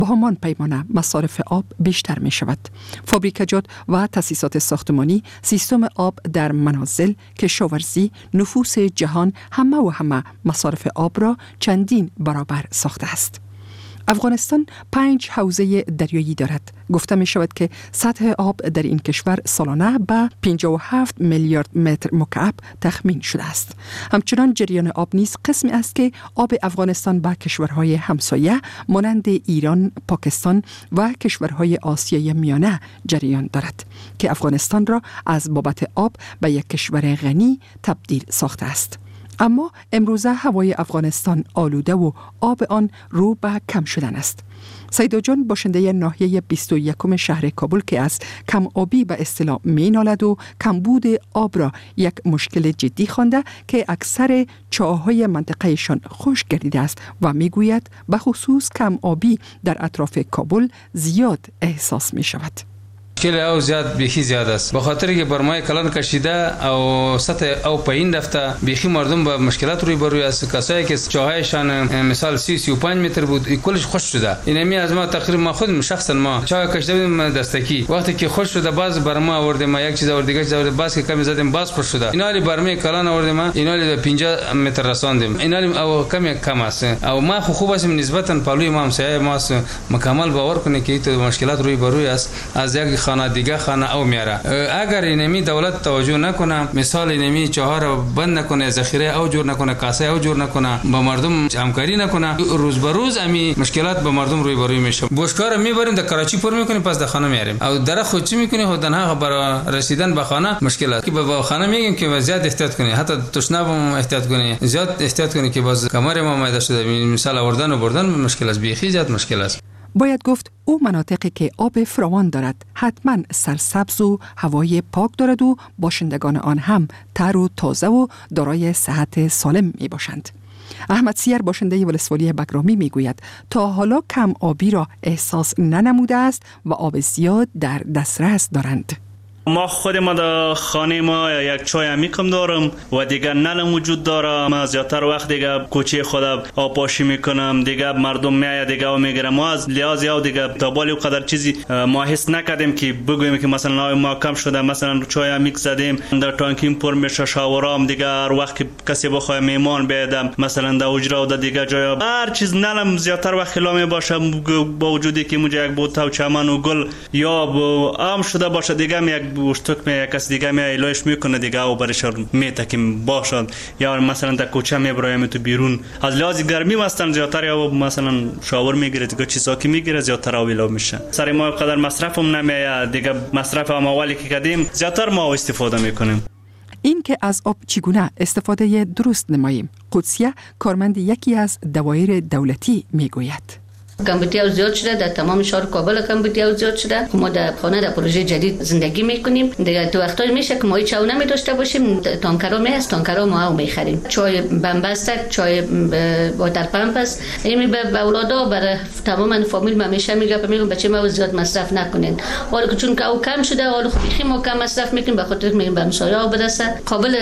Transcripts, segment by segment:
با همان پیمانه مصارف آب بیشتر می شود. فابریکجات و تأسیسات ساختمانی، سیستم آب در منازل، کشاورزی، نفوس جهان همه مصارف آب را چندین برابر ساخته است. افغانستان 5 حوزه دریایی دارد. گفته می شود که سطح آب در این کشور سالانه به 57 میلیارد متر مکعب تخمین شده است. همچنان جریان آب نیز قسمی است که آب افغانستان به کشورهای همسایه مانند ایران، پاکستان و کشورهای آسیای میانه جریان دارد که افغانستان را از بابت آب به یک کشور غنی تبدیل ساخته است. اما امروزه هوای افغانستان آلوده و آب آن رو به کم شدن است. سیدا جان باشنده ناحیه 21 شهر کابل که از کم آبی به اصطلاح می‌نالد و کمبود آب را یک مشکل جدی خوانده که اکثر چاه‌های منطقهشان خشک گردیده است و میگوید به خصوص کم آبی در اطراف کابل زیاد احساس می شود. مشکل او زیاد بیخی زیاد است، به خاطر که برمای کلان کشیده او سطح او پایین رفته، بیخی مردم با مشکلات روی بروی است. کسایی که چاهایشان مثال 30-35 متر بود کلش خوش شده. اینمی از ما تقریبا ما خود شخصا ما چاه کشیده بودیم دستکی، وقتی که خوش شده باز برما آوردیم ما یک چیز اور دیگه چیز اور باز که کمی زدیم باز خوش شده. اینا برمای کلان آوردیم ما اینا به 50 متر رساندیم. اینا او کم است او ما خوب است نسبتا پلوی ما همسایه ما مکمل باور کنه که این مشکلات روی بروی است از یک خانه دیگه خانه او میاره. اگر اینمی دولت توجه نکنه، مثال اینمی چاه را بند نکنه، ذخیره او جور نکنه، کاسه او جور نکنه، با مردم همکاری نکنه، روز به روز امی مشکلات به مردم روی بروی میشه. بوشکار میبریم در کراچی پر میکنیم پس در خانه میاریم او در خود چی میکنه خودنها برای رسیدن به خانه مشکلات که به خانه میگیم که زیاد احتیاط کنی، حتی تشنه هم احتیاط کنی، زیاد احتیاط کنی که باز کمر ما مایده شده. مثال آوردن و بردن مشکل است، بیخی زیاد مشکل است. باید گفت او مناطقی که آب فراوان دارد حتما سرسبز و هوای پاک دارد و باشندگان آن هم تر و تازه و دارای صحت سالم می باشند. احمد سیر باشنده ولسوالی بگرامی می گوید تا حالا کم آبی را احساس ننموده است و آب زیاد در دسترس دارند. ما خود ما در خانه ما یک چای همی کم دارم و دیگه نل وجود داره. ما زیادتر وقت دیگه کوچه خودم آب پاشی میکنم، دیگه مردم میاد دیگه و میگیرم. ما از لحاظ یا دیگه تابالی و قدر چیزی ما حس نکردیم که بگویم که مثلا ما کم شده، مثلا چای همی زدیم در تانکیم پر میشه، شاورام دیگه هر وقت که کسی بخواد میمان بیادم مثلا در حجره و در دیگه جای هر چیز نلم زیادتر وقت خلا باشه با وجودی که موجه یک بوته و چمن و گل یا عام شده باشه دیگه یک بوشتک می کسی دیگه می ایلاش میکنه دیگه او برش میتکیم باشد یا مثلا در کوچه میبرایم تو بیرون. از لحاظ گرمی مثلا زیادتر یا مثلا شاور میگیره دیگه چیزا که میگیره زیادتر اویلا میشه. سر ما قدر مصرفم نمیاد دیگه، مصرف هم اولی که کردیم زیادتر ما استفاده میکنیم. این که از آب چگونه استفاده درست نماییم، قدسیه کارمند یکی از دوایر دولتی میگوید. کمبودی زیاد شده در تمام شهر کابل، کمبودی زیاد شده. ما در خانه در پروژه جدید زندگی میکنیم دیگه. تو وقتایی میشه که ما هیچ چاو نمیداشته باشیم، تانکرها میاد، تانکرها ما او میخریم. چای بنبسته، چای واتر پمپ است. این به اولادا برای تمام فامیل همیشه میگم بچه ما زیاد مصرف نکنین. حالا که چون که او کم شده، حالا خیلی ما کم مصرف میکنیم به خاطر میگیم به مسایه او برسه. قابل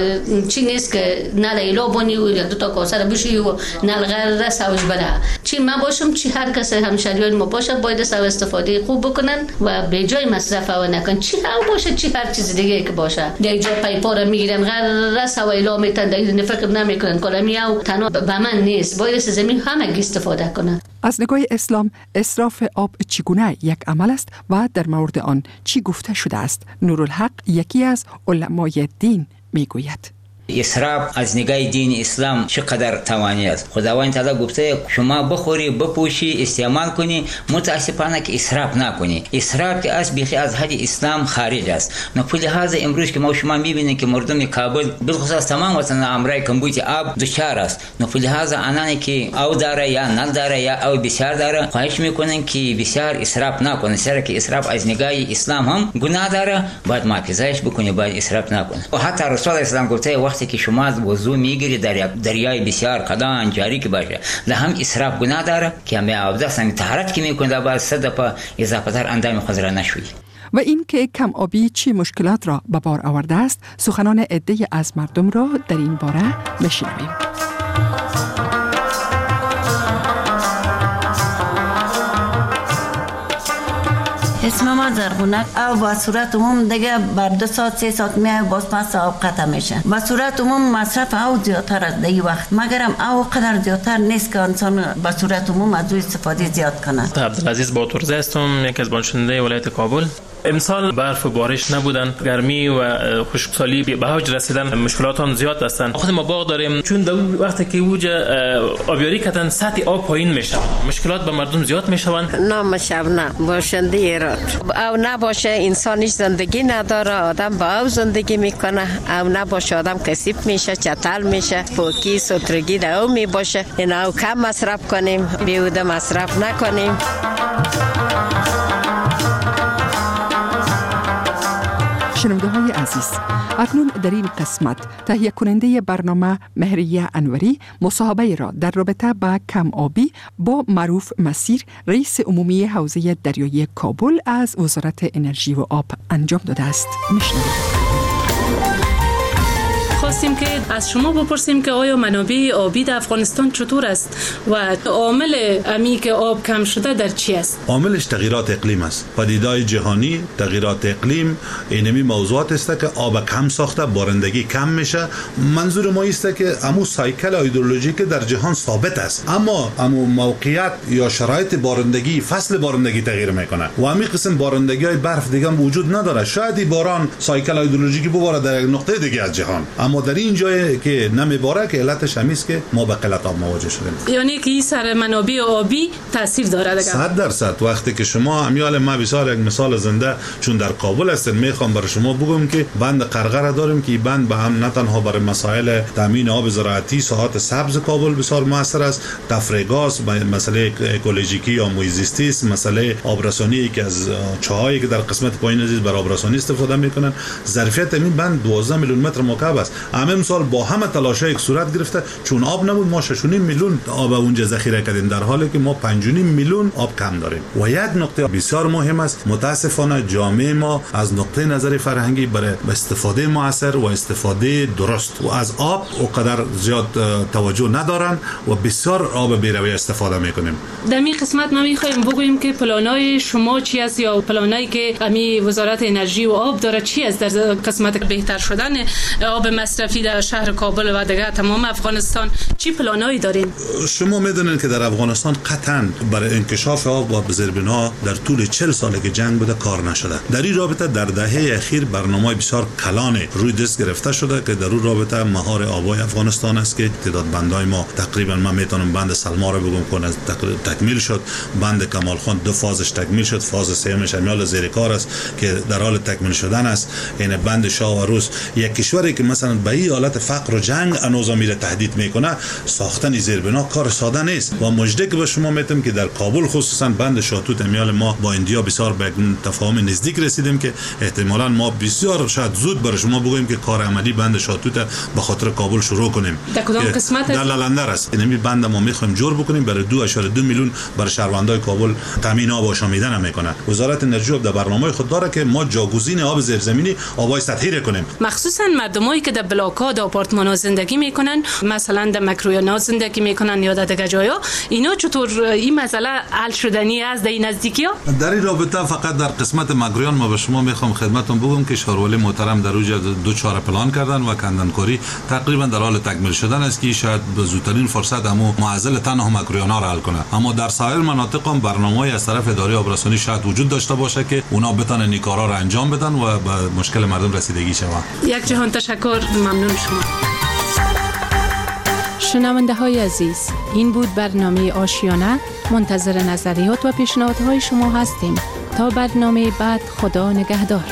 چی نیست که نل ایلا بونی و یک دو تا کاسه رو بشی و نل غیر رسوش بره. چی من باشم چی هر کس همشهریان ما باشه باید سو استفاده خوب بکنن و به جای مصرف او نکن. چی هم باشه چی هر چیز دیگه که باشه در جا پایپا رو میگیرن غیر رس و ایلا میتن در فکر نمیکنن کلامی او تنها به من نیست، باید زمین همه استفاده کنن. از نگاه اسلام اسراف آب چگونه یک عمل است و در مورد آن چی گفته شده است؟ نورالحق یکی از علمای دین میگوید اسراف از نگاه دین اسلام چقدر توانی است. خداوند تعالی گفته شما بخوری، بپوشی، استعمال کنی، متاسفانه که اسراف نکنی. اسراف که از بیخی از حد اسلام خارج است. نو لحاظ امروز که ما شما میبینید که مردم کابل بالخصوص تمام وطن امرای کمبود آب دچار است. نو لحاظ آنانی که او داره یا نل داره یا او بسیار داره خواهش میکنن که بسیار اسراف نکنه. چرا که اسراف از نگاه اسلام هم گناه داره، باید محافظتش بکنی، باید اسراف نکنه. و حتی رسول اسلام گفته وقتی که شما وضو میگیری در دریای بسیار قدان جاری که باشه لهم اسراف گناه داره که همه آبدستان طهارت که میکنه باید 100 دفعه اضافه تر اندام خود را نشویی. و این که کم آبی چی مشکلات را به بار آورده است، سخنان عده از مردم را در این باره بشنویم. اسم ما زرغونه. او با صورت عموم دیگه بر 2 ساعت 3 ساعت میای باز پس آب قطع میشه. با صورت عموم مصرف او زیادتر از دی وقت، مگرم او قدر زیادتر نیست که انسان با صورت عموم از استفاده زیاد کنه. عبدالعزیز باتورزه هستم، یکی از بانشنده ولایت کابل. امسال برف و بارش نبودن، گرمی و خشکسالی به اوج رسیدن، مشکلات زیاد هستند. خود ما باغ داریم، چون در وقتی که اوج آبیاری کردن سطح آب پایین میشه، مشکلات به مردم زیاد میشوند. نام شبنم، باشنده ایران. او نباشه انسان هیچ زندگی نداره، آدم با او زندگی میکنه. او نباشه آدم کسیب میشه، چتل میشه، پوکی سترگی در او میباشه. این او کم مصرف کنیم، بیهوده مصرف نکنیم. شنونده های عزیز، اکنون در این قسمت تهیه کننده برنامه مهریه انوری مصاحبه را در رابطه با کم آبی با معروف مسیر رئیس عمومی حوزه دریایی کابل از وزارت انرژی و آب انجام داده است. میشنوید. خواستیم که از شما بپرسیم که آیا منابع آبی در افغانستان چطور است و عامل امی که آب کم شده در چی است؟ عاملش تغییرات اقلیم است. پدیدهای جهانی، تغییرات اقلیم، اینمی موضوعات است که آب کم ساخته، بارندگی کم میشه. منظور ما است که امو سایکل ایدئولوژیک در جهان ثابت است، اما امو موقعیت یا شرایط بارندگی، فصل بارندگی تغییر میکنه و امی قسم بارندگی‌های برف دیگه وجود نداره. شاید باران سایکل ایدئولوژیکی بباره در یک نقطه دیگه از جهان، اما در این جایی که نمیباره که علتش همیست که ما به قلت آب مواجه شدیم. یعنی که این سر منابع آبی تاثیر داره دیگه. 100% وقتی که شما امیال ما بسیار یک مثال زنده چون در کابل هستن میخوام برای شما بگم که بند قرقره داریم که بند به هم نه تنها برای مسائل تامین آب زراعتی ساحات سبز کابل بسیار موثر است، تفریح گاز، مسئله اکولوژیکی یا محیط زیستی است، مسئله آبرسانی که از چاهایی که در قسمت پایین عزیز برای آبرسانی استفاده میکنن. ظرفیت این بند 12 میلیون متر مکعب است. همین سال با همه تلاش‌های صورت گرفته، چون آب نبود ما 6.5 میلیون آب اونجا ذخیره کردیم، در حالی که ما 5.5 میلیون آب کم داریم. و یک نکته بسیار مهم است، متاسفانه جامعه ما از نقطه نظر فرهنگی برای استفاده مؤثر و استفاده درست و از آب اونقدر زیاد توجه ندارن و بسیار آب بی‌رویه استفاده میکنیم. در این قسمت ما می‌خوایم بگوییم که پلانای شما چی است یا پلانایی که امی وزارت انرژی و آب داره چی است در قسمت بهتر شدن آب مصرفی در شهر کابل و دیگه تمام افغانستان؟ چی پلانایی دارین؟ شما میدونین که در افغانستان قطعاً برای انکشاف آب و زیربنا در طول 40 ساله که جنگ بوده کار نشده. در این رابطه در دهه اخیر برنامه‌های بسیار کلان روی دست گرفته شده که در اون رابطه مهار آبای افغانستان است که تعداد بندای ما تقریبا من میتونم بند سلما رو بگم که تکمیل شد، بند کمال خان 2 فازش تکمیل شد، فاز سومش امیال زیر کار است که در حال تکمیل شدن است. این بند شاه و روس، یک کشوری که مثلا به این حالت فقر و جنگ انوزا میره تهدید میکنه، ساختن زیربنا کار ساده نیست. و مژده که به شما میتونم که در کابل خصوصا بند شاتوت امیال ما با ایندیا بسیار به تفاهم نزدیک رسیدیم که احتمالاً ما بسیار شاید زود برای شما بگوییم که کار عملی بند شاتوت به خاطر کابل شروع کنیم. در کدام قسمت؟ در لالندر است. این بند ما میخوایم جور بکنیم برای 2.2 میلیون برای شهروندای کابل تامین آب آشامیدن میکنه. وزارت انرژی در برنامه خود داره که ما جاگزین آب زیرزمینی آبای سطحی کنیم. مخصوصا مردمایی که در بلاک‌ها در آپارتمان‌ها زندگی میکنن، مثلا در مکرویانا زندگی میکنن یا در دیگر جایا، اینا چطور این مسئله حل شدنی است در این نزدیکی‌ها؟ در این رابطه فقط در قسمت مکرویان ما به شما میخوام خدمتتون بگم که شهرولی محترم در اوج 2 چهار پلان کردن و کندنکاری تقریبا در حال تکمیل شدن است که شاید به زودترین فرصت همو معضل تنها مکرویانا را حل کنه. اما در سایر مناطق هم برنامه‌ای از طرف اداره آبرسانی شاید وجود داشته باشه که اونا بتونن این کارا را انجام بدن و به مشکل مردم رسیدگی شود. یک جهان تشکر، ممنون شما. شنونده های عزیز، این بود برنامه آشیانه. منتظر نظریات و پیشنهادهای شما هستیم. تا برنامه بعد، خدا نگهدار.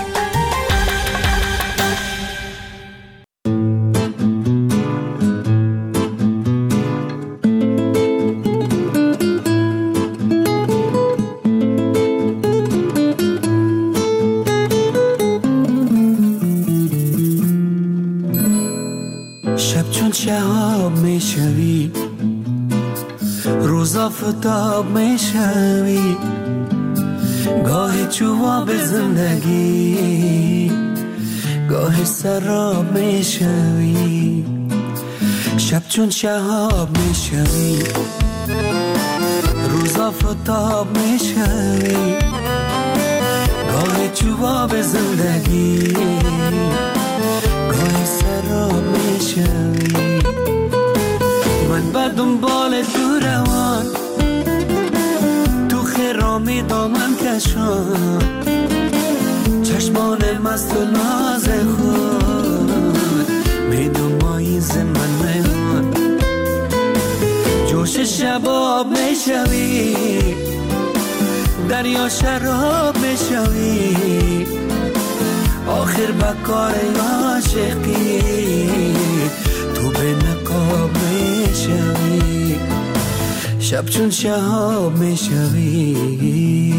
شهاب میشوی، روزا فتاب میشوی، گاهی جواب زندگی، گاهی سراب میشوی. شب چون شهاب میشوی، روزا فتاب میشوی، می دامن کشان چشمان مست و ناز خود می دمایی زمن میان جوش شباب می شوی دریا شراب می شوی آخر بکار عاشقی تو به نقاب می شوی شب چون شهاب می شوی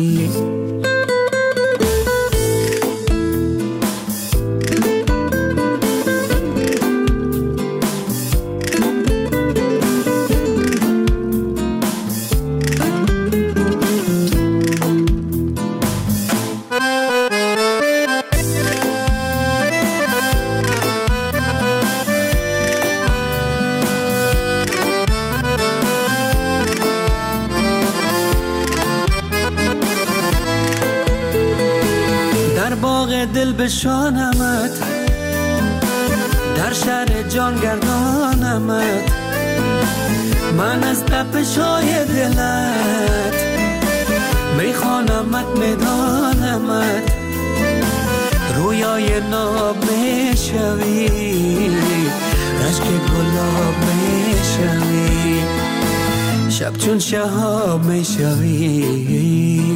دل بشانمت در شهر جان گردانمت من از تپش های دلت میخوانمت میدانمت رویای ناب میشوی رشک گلاب میشوی شب چون شهاب میشوی